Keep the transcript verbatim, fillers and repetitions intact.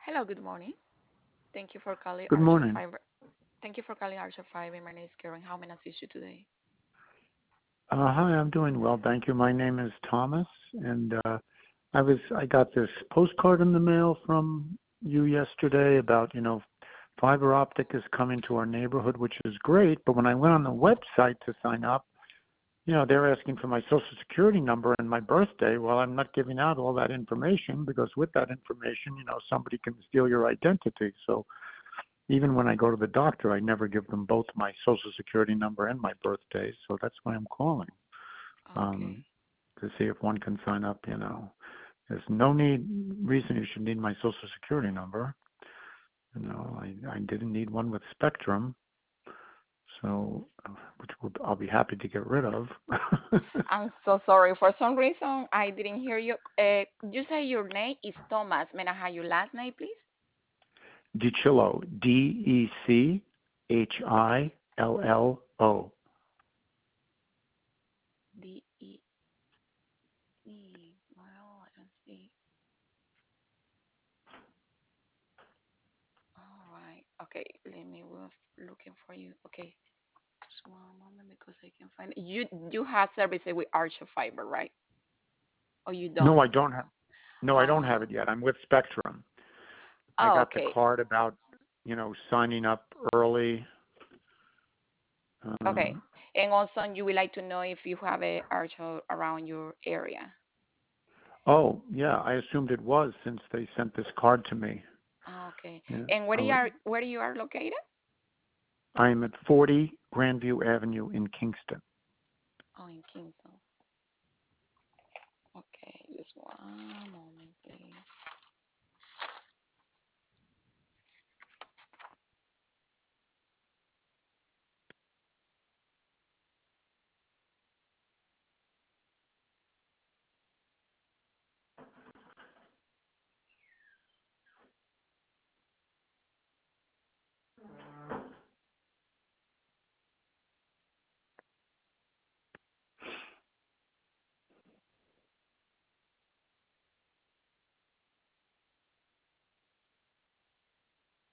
Hello, good morning. Thank you for calling Good Archer morning. Fiber. Thank you for calling Archer Fiber. My name is Karen. How may I assist you today? Uh, hi, I'm doing well, thank you. My name is Thomas, and uh, I was I got this postcard in the mail from you yesterday about you know fiber optic is coming to our neighborhood, which is great. But when I went on the website to sign up, you know they're asking for my social security number and my birthday. Well, I'm not giving out all that information because with that information, you know somebody can steal your identity. So even when I go to the doctor, I never give them both my social security number and my birthday. So that's why I'm calling Okay. um, to see if one can sign up. You know, there's no need reason you should need my social security number. You know, I I didn't need one with Spectrum, so which would, I'll be happy to get rid of. I'm so sorry. For some reason, I didn't hear you. Uh, you say your name is Thomas. May I have your last name, please? DiCillo, D E C H I L L O. D E E. Well, I don't see. All right. Okay. Let me was looking for you. Okay. Just one moment because I can find it. You you have services with Archer Fiber, right? Or you No, don't? I don't have. No, I don't have Oh. it yet. I'm with Spectrum. I Oh, got the okay. card about you know signing up early. Okay. Um, And also, you would like to know if you have a Archer around your area. oh yeah, I assumed it was since they sent this card to me. Ah, okay. Yeah, And where I you would, are where you are located? I am at forty Grandview Avenue in Kingston. Oh, in Kingston. Okay, just one moment, please.